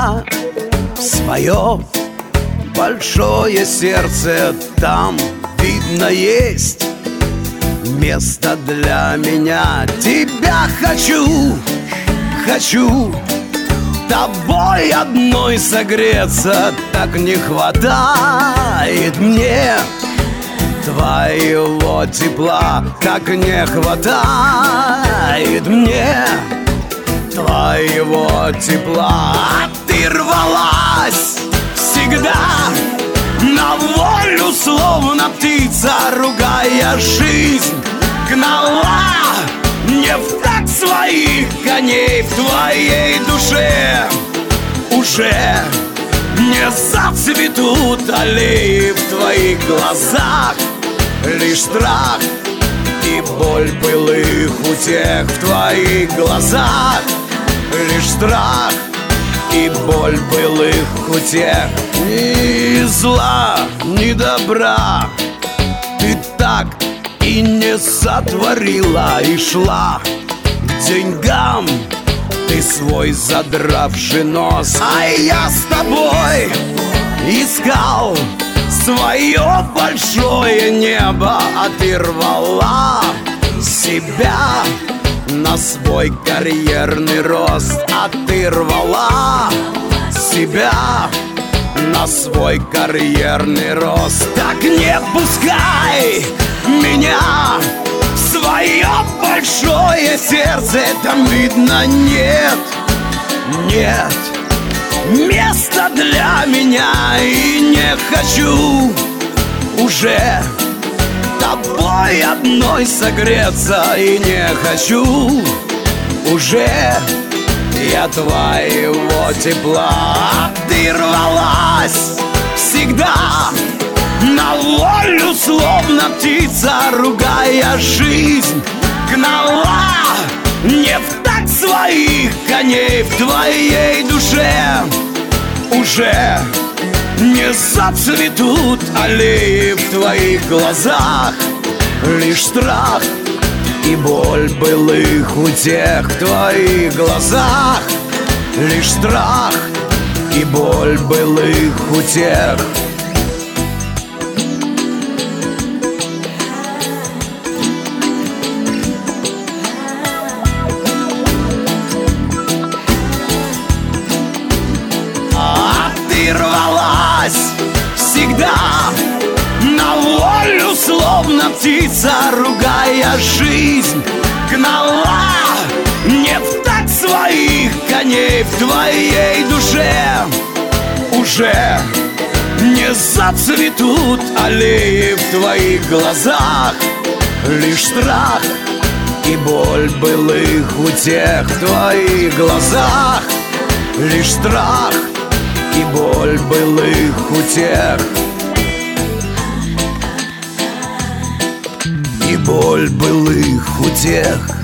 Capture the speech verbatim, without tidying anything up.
меня в свое большое сердце. Там, видно, есть место для меня. Тебя хочу, хочу тобой одной согреться. Так не хватает мне твоего тепла, так не хватает мне твоего тепла. А ты рвалась всегда на волю, словно птица, ругая жизнь, гнала не в так своих коней. В твоей душе уже не зацветут аллеи. В твоих глазах лишь страх и боль былых утех. В твоих глазах лишь страх и боль былых утех. Ни зла, ни добра ты так и не сотворила. И шла к деньгам ты свой задравший нос. А я с тобой искал свое большое небо, а ты рвала себя на свой карьерный рост. А ты рвала себя на свой карьерный рост. Так не пускай меня в свое большое сердце. Там, видно, нет, нет места для меня. И не хочу уже тобой одной согреться. И не хочу уже я твоего тепла. А ты рвалась всегда на волю, словно птица, ругая жизнь, гнала не в так своих коней. В твоей душе уже не зацветут аллеи. В твоих глазах лишь страх и боль былых утех. В твоих глазах лишь страх и боль былых утех. А ты рвалась всегда на волю, словно птица, ругая жизнь, гнала не в так своих коней. В твоей душе уже не зацветут аллеи. В твоих глазах лишь страх и боль былых утех. В твоих глазах лишь страх и боль былых утех. И боль былых утех.